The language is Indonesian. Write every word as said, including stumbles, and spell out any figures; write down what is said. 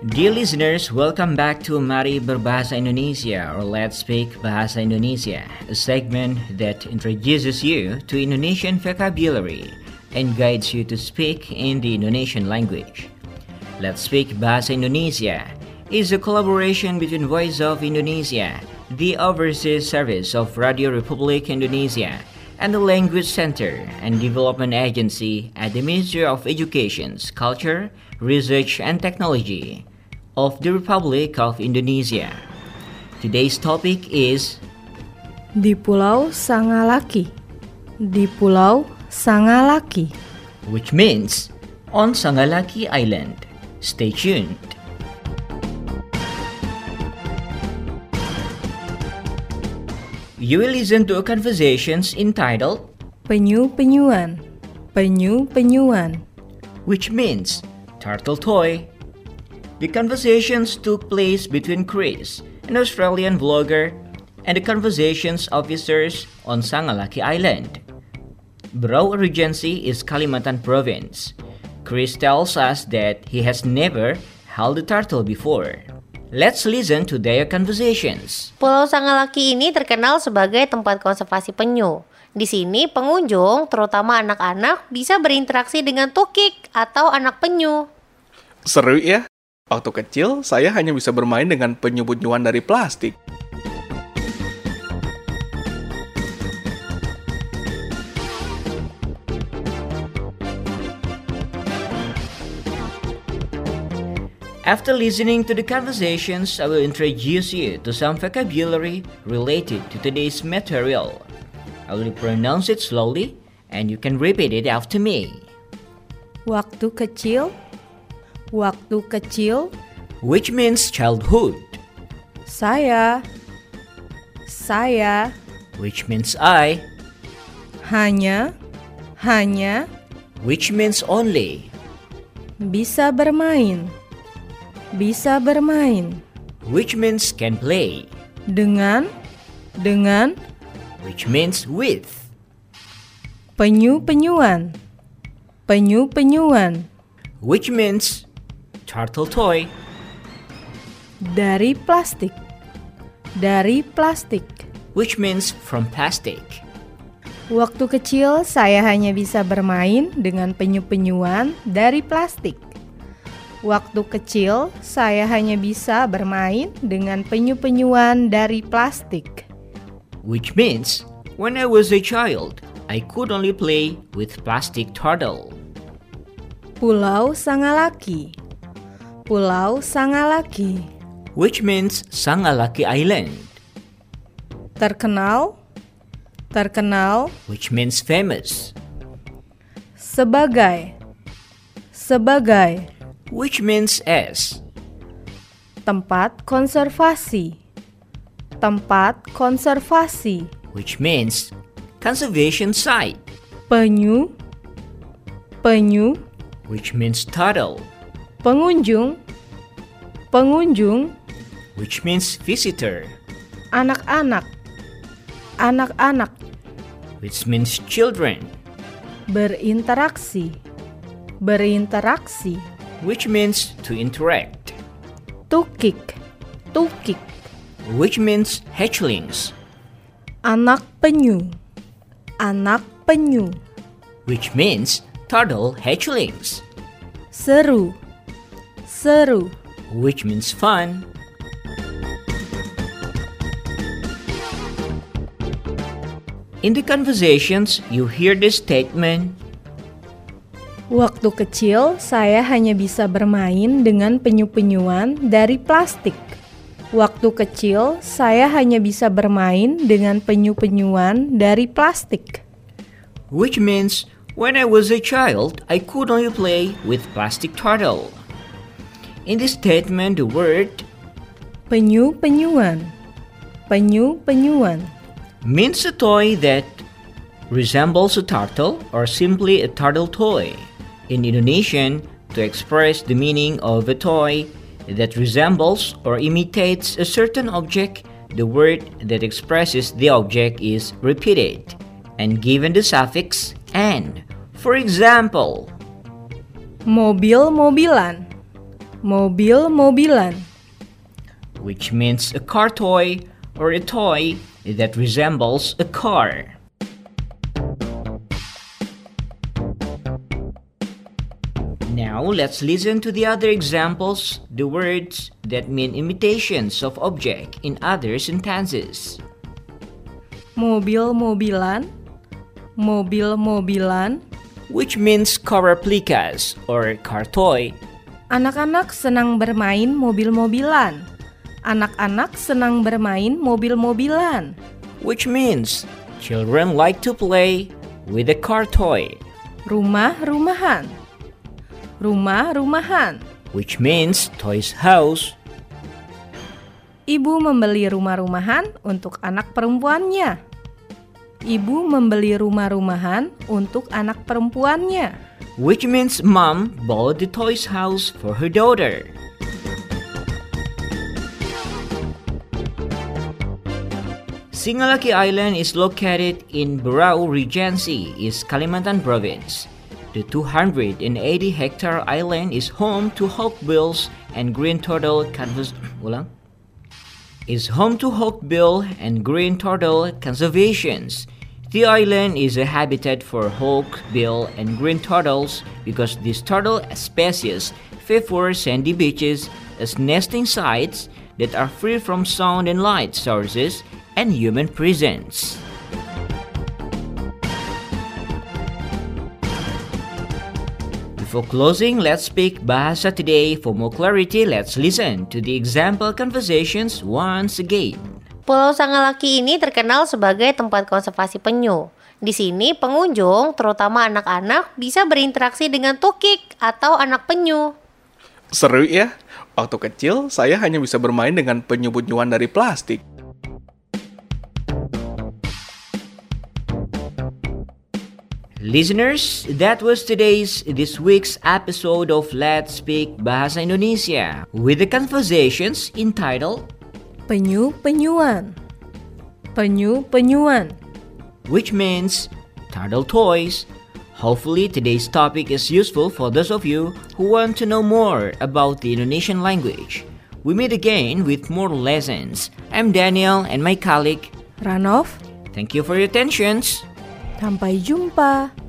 Dear listeners, welcome back to Mari Berbahasa Indonesia, or Let's Speak Bahasa Indonesia, a segment that introduces you to Indonesian vocabulary and guides you to speak in the Indonesian language. Let's Speak Bahasa Indonesia is a collaboration between Voice of Indonesia, the Overseas Service of Radio Republik Indonesia, and the Language Center and Development Agency at the Ministry of Education, Culture, Research and Technology of the Republic of Indonesia. Today's topic is Di Pulau Sangalaki. Di Pulau Sangalaki. which means on Sangalaki Island. Stay tuned. You will listen to a conversations entitled Penyu-penyuan. Penyu-penyuan. which means turtle toy. The conversations took place between Chris, an Australian vlogger, and the conversations officers on Sangalaki Island. Berau Regency is Kalimantan Province. Chris tells us that he has never held a turtle before. Let's listen to their conversations. Pulau Sangalaki ini terkenal sebagai tempat konservasi penyu. Di sini pengunjung, terutama anak-anak, bisa berinteraksi dengan tukik atau anak penyu. Seru ya? Waktu kecil, saya hanya bisa bermain dengan penyu-penyuan dari plastik. After listening to the conversations, I will introduce you to some vocabulary related to today's material. I will pronounce it slowly, and you can repeat it after me. Waktu kecil. Waktu kecil. Which means childhood. Saya. Saya. Which means I. Hanya. Hanya. Which means only. Bisa bermain. Bisa bermain. Which means can play. Dengan. Dengan. Which means with. Penyu-penyuan. Penyu-penyuan. Which means turtle toy. Dari plastik. Dari plastik. Which means from plastic. Waktu kecil saya hanya bisa bermain dengan penyu-penyuan dari plastik. Waktu kecil saya hanya bisa bermain dengan penyu-penyuan dari plastik. Which means when I was a child, I could only play with plastic turtle. Pulau Sangalaki. Pulau Sangalaki. Which means Sangalaki Island. Terkenal. Terkenal. Which means famous. Sebagai. Sebagai. Which means as. Tempat konservasi. Tempat konservasi. Which means conservation site. Penyu. Penyu. Which means turtle. Pengunjung. Pengunjung. Which means visitor. Anak-anak. Anak-anak. Which means children. Berinteraksi. Berinteraksi. Which means to interact. Tukik. Tukik. Which means hatchlings. Anak penyu. Anak penyu. Which means turtle hatchlings. Seru. Seru. Which means fun. In the conversations, you hear this statement. Waktu kecil, saya hanya bisa bermain dengan penyu-penyuan dari plastik. Waktu kecil, saya hanya bisa bermain dengan penyu-penyuan dari plastik. Which means, when I was a child, I could only play with plastic turtle. In this statement, the word penyu-penyuan, penyu-penyuan means a toy that resembles a turtle or simply a turtle toy. In Indonesian, to express the meaning of a toy that resembles or imitates a certain object, the word that expresses the object is repeated and given the suffix "an". For example, mobil-mobilan, Mobil-mobilan. Which means a car toy or a toy that resembles a car. Now let's listen to the other examples, the words that mean imitations of object in other sentences. Mobil-mobilan. Mobil-mobilan. Which means car replicas or car toy. Anak-anak senang bermain mobil-mobilan. Anak-anak senang bermain mobil-mobilan. Which means children like to play with a car toy. Rumah-rumahan. Rumah-rumahan. Which means toys house. Ibu membeli rumah-rumahan untuk anak perempuannya. Ibu membeli rumah-rumahan untuk anak perempuannya. Which means mom bought the toys house for her daughter. Singalaki Island is located in Berau Regency, East Kalimantan Province. The two hundred eighty hectare island is home to hawkbills and green turtle convers- ulang? is home to hawkbill and green turtle conservations. The island is a habitat for hawkbill and green turtles because these turtle species favor sandy beaches as nesting sites that are free from sound and light sources and human presence. Before closing, let's speak Bahasa today. For more clarity, let's listen to the example conversations once again. Pulau Sangalaki ini terkenal sebagai tempat konservasi penyu. Di sini pengunjung, terutama anak-anak, bisa berinteraksi dengan tukik atau anak penyu. Seru ya? Waktu kecil, saya hanya bisa bermain dengan penyu-penyuan dari plastik. Listeners, that was today's, this week's episode of Let's Speak Bahasa Indonesia with the conversations entitled Penyu-penyuan. Penyu-penyuan. which means turtle toys. Hopefully today's topic is useful for those of you who want to know more about the Indonesian language. We meet again with more lessons. I'm Daniel and my colleague Ranov, Thank you for your attention. sampai jumpa.